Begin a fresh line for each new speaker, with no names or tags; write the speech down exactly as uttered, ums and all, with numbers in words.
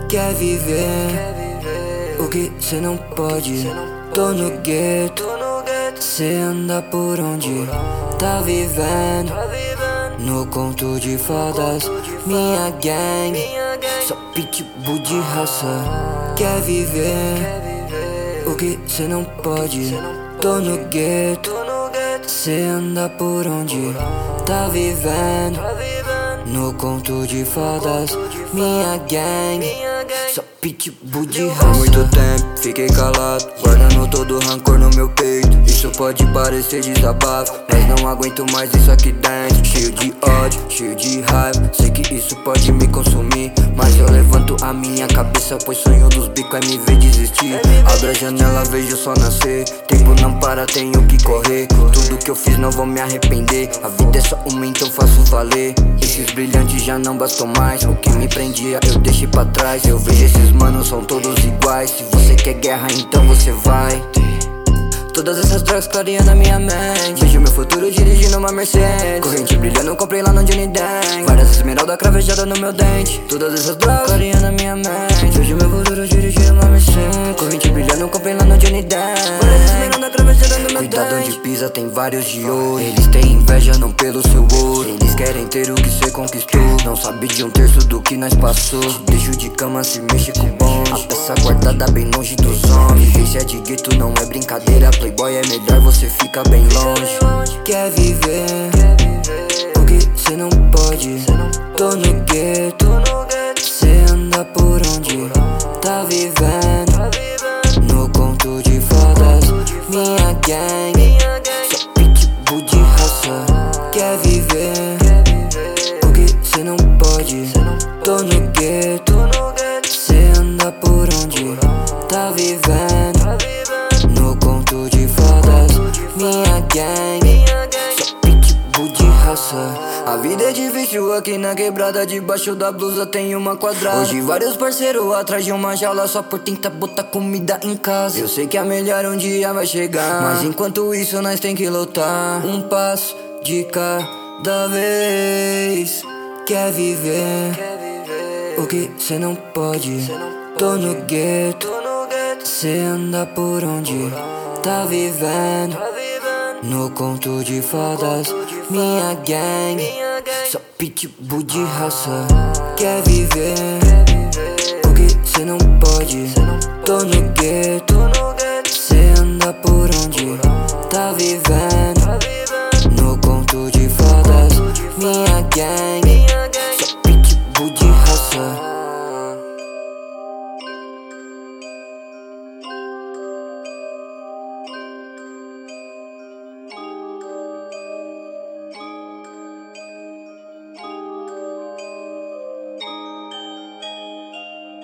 Quer viver o que cê não pode. Tô no gueto, cê anda por onde tá vivendo. No conto de fadas, minha gang, só pitbull de raça. Quer viver o que cê não pode. Tô no gueto, cê anda por onde tá vivendo. No conto de fadas, minha gang, só pitbull de raça. Há muito tempo fiquei calado, guardando todo o rancor no meu peito. Isso pode parecer desabafo, mas não aguento mais isso aqui dentro. Cheio de ódio, cheio de raiva, sei que isso pode me consumir, mas eu levanto a minha cabeça, pois sonho dos bicos é me ver desistir. Abro a janela, vejo o sol nascer, tempo não para, tenho que correr. Tudo que eu fiz não vou me arrepender, a vida é só uma, então faço valer. Esses brilhantes já não bastam mais, o que me prendia eu deixei pra trás. Eu vejo esses manos são todos iguais, se você quer guerra então você vai. Todas essas drogas clareando na minha mente, vejo meu futuro dirigindo uma Mercedes. Corrente brilhando, comprei lá no Johnny Dang. Várias esmeraldas cravejadas no meu dente. Todas essas drogas clareando na minha mente, vejo meu futuro dirigindo uma Mercedes. Corrente brilhando, comprei lá no Johnny Dang. Várias esmeraldas cravejadas no meu dente. Cuidado onde pisa, tem vários de ouro. Eles têm inveja não pelo seu ouro, eles querem ter o que cê conquistou. Não sabe de um terço do que nós passou. Te deixo de cama, se mexe com o bonde. A peça guardada bem longe dos homens. Viver se é de gueto não é brincadeira. Playboy é melhor, você fica bem longe. Quer viver o que cê não pode. Tô no gueto, cê anda por onde tá vivendo. No conto de fadas, minha gang, só pitbull de raça. Quer viver o que cê não pode. Tô no gueto, cê anda por onde tá vivendo. No conto de fadas, minha gang, só pitbull de raça. A vida é difícil aqui na quebrada, debaixo da blusa tem uma quadrada. Hoje vários parceiros atrás de uma jaula só por tentar botar comida em casa. Eu sei que a melhor um dia vai chegar, mas enquanto isso nós tem que lutar. Um passo de cada vez. Quer viver o que cê não pode. Tô no gueto, cê anda por onde tá vivendo. No conto de fadas, minha gang, só pitbull de raça. Quer viver